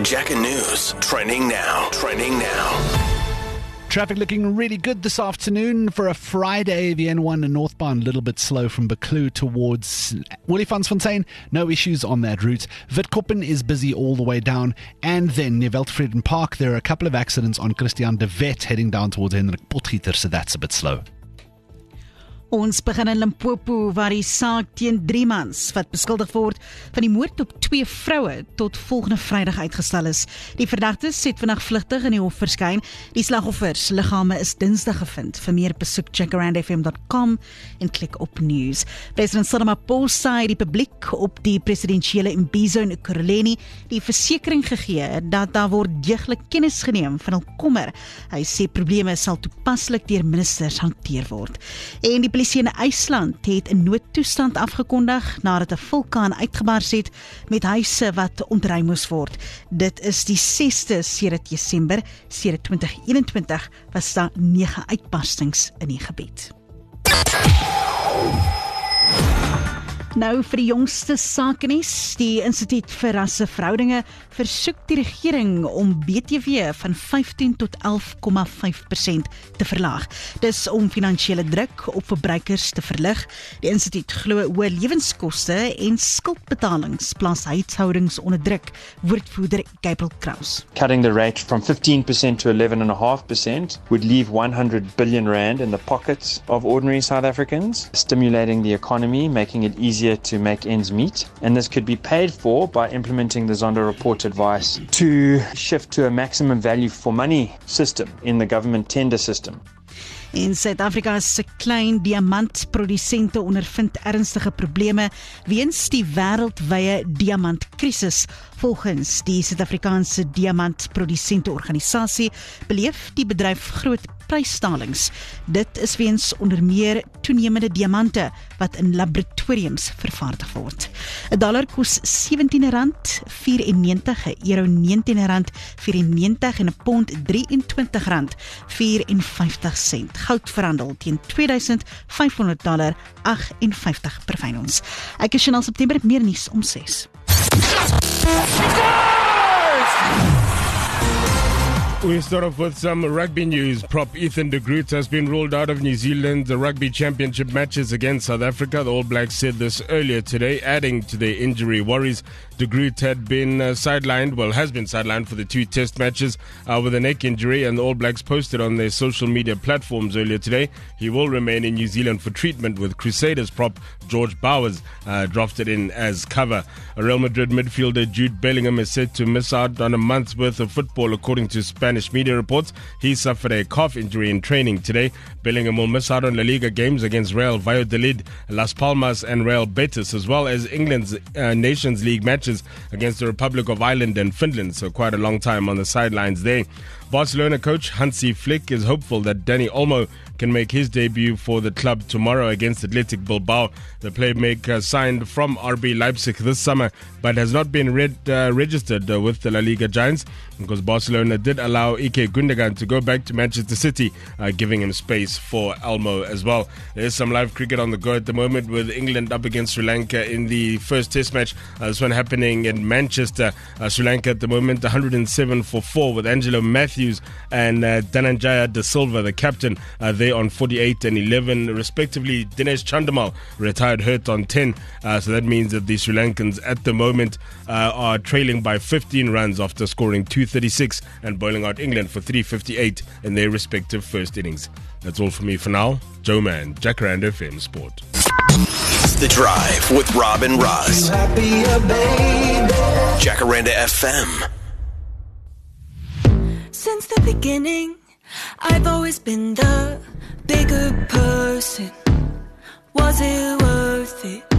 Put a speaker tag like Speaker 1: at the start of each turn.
Speaker 1: Jacka News. Trending now.
Speaker 2: Traffic looking really good this afternoon for a Friday. The N1 northbound a little bit slow from Buccleuch towards Olifantsfontein. No issues on that route. Witkoppen is busy all the way down. And then near Veldvreden Park, there are a couple of accidents on Christian de Wet heading down towards Hendrik Potgieter, so that's a bit slow.
Speaker 3: Ons begin in Limpopo waar die saak teen 3 mans wat beskuldig word van die moord op 2 vroue tot volgende Vrydag uitgestel is. Die verdagtes het vandag vlugtig in die hof verskyn. Die slagoffers liggame is Dinsdag gevind. Vir meer besoek jacarandfm.com en klik op news. President Cyril Ramaphosa het die publiek op die presidensiële imbizo in Ekurhuleni die versekering gegee dat daar word deeglik kennis geneem van hul kommer. Hy sê probleme sal toepaslik deur ministers hanteer word. En die polisie in IJsland het 'n noodtoestand afgekondig nadat 'n vulkaan uitgebars het met huise wat ontruim moes word. Dit is die 6ste sedert Desember, sedert 2021 was daar 9 uitbarstings in die gebied. Nou vir die jongste sakenuus, die Instituut vir Rasseverhoudinge versoek die regering om BTW van 15 tot 11,5% te verlaag. Dis om finansiële druk op verbruikers te verlig. Die instituut glo hoë lewenskoste en skuldbetalings plaas huishoudings onder druk, woordvoerder Gabriel Kraus.
Speaker 4: Cutting the rate from 15% to 11.5% would leave 100 billion rand in the pockets of ordinary South Africans, stimulating the economy, making it easier to make ends meet. And this could be paid for by implementing the Zondo report advice to shift to a maximum value for money system in the government tender system.
Speaker 3: En Suid-Afrika se klein diamantprodusente ondervind ernstige probleme weens die wêreldwye diamantkrisis. Volgens die Suid-Afrikaanse Diamantprodusente Organisasie beleef die bedryf groot prysdalings. Dit is weens onder meer toenemende diamante wat in laboratoriums vervaardig word. 'n dollar kos R17.94, 'n euro R19.94 en 'n pond R23.54. Goud verhandel teen $2,500.58 per fyn ons. Ek is Chanel September, meer nuus om 6.
Speaker 5: We start off with some rugby news. Prop Ethan de Groot has been ruled out of New Zealand's rugby championship matches against South Africa. The All Blacks said this earlier today, adding to their injury worries. De Groot had been has been sidelined for the 2 test matches with a neck injury, and the All Blacks posted on their social media platforms earlier today he will remain in New Zealand for treatment, with Crusaders prop George Bowers drafted in as cover. A Real Madrid midfielder Jude Bellingham is said to miss out on a month's worth of football, according to Spanish media reports. He suffered a calf injury in training today. Bellingham will miss out on La Liga games against Real Valladolid, Las Palmas and Real Betis, as well as England's Nations League matches against the Republic of Ireland and Finland, so quite a long time on the sidelines there. Barcelona coach Hansi Flick is hopeful that Dani Olmo can make his debut for the club tomorrow against Athletic Bilbao. The playmaker signed from RB Leipzig this summer but has not been registered with the La Liga Giants, because Barcelona did allow Ike Gundogan to go back to Manchester City, giving him space for Olmo as well. There's some live cricket on the go at the moment, with England up against Sri Lanka in the first test match. This one happening in Manchester. Sri Lanka at the moment 107 for 4, with Angelo Matthews and Dhananjaya De Silva, the captain, they on 48 and 11 respectively. Dinesh Chandimal retired hurt on 10, so that means that the Sri Lankans at the moment are trailing by 15 runs after scoring 236 and bowling out England for 358 in their respective first innings. That's all for me for now. Joe Mann, Jacaranda FM Sport.
Speaker 1: The Drive with Rob and Roz. Jacaranda FM.
Speaker 6: Since the beginning, I've always been the bigger person. Was it worth it?